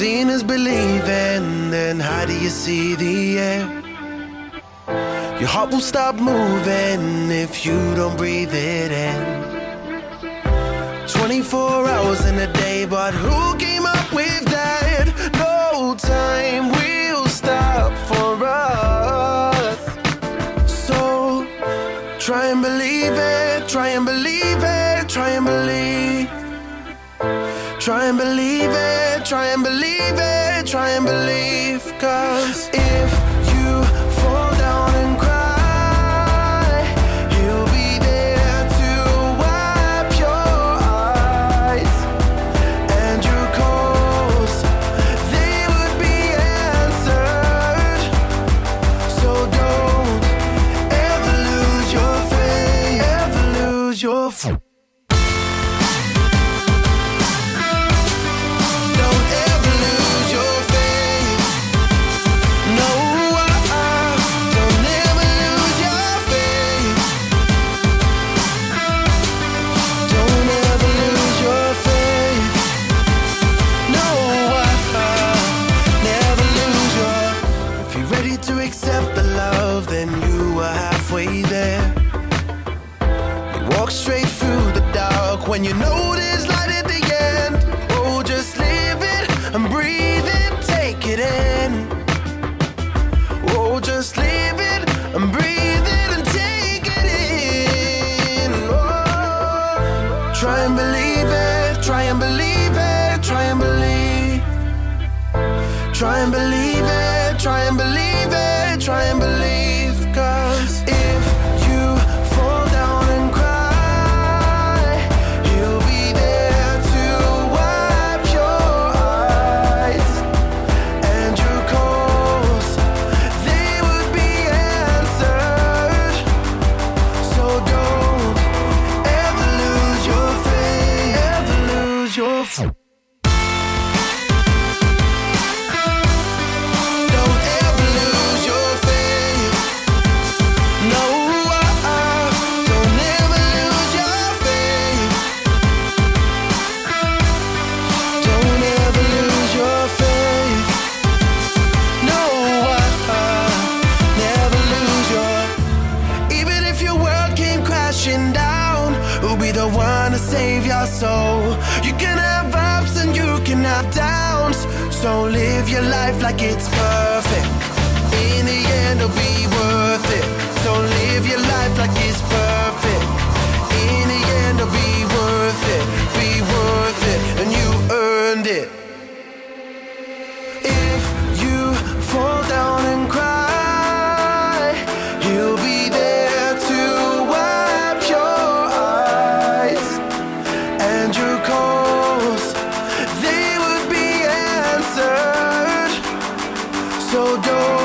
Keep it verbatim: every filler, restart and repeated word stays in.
Seeing is believing, then how do you see the air? Your heart won't stop moving if you don't breathe it in. twenty-four hours in a day, but who came up with that? No time will stop for us. So try and believe it, try and believe it, try and believe. Try and believe it, try and believe it, try and believe. Cause if you fall down and cry, he'll be there to wipe your eyes. And your calls, they would be answered. So don't ever lose your faith, ever lose your faith. To accept the love, then you are halfway there. You walk straight through the dark when you know there's light at the end. Oh, just live it and breathe it, take it in. Oh, just live it and breathe it and take it in. Oh, try and believe it, try and believe it, try and believe. Try and believe it, try and believe. Try and believe, cause if you fall down and cry, he'll be there to wipe your eyes. And your calls, they would be answered. So don't ever lose your faith, ever lose your faith. Down, who'll be the one to save your soul? You can have ups and you can have downs, so live your life like it's perfect. In the end it'll be worth it. So live your life like it's perfect. In the end it'll be worth it, be worth it, and you earned it. If you fall down and cry, he'll be there to so don't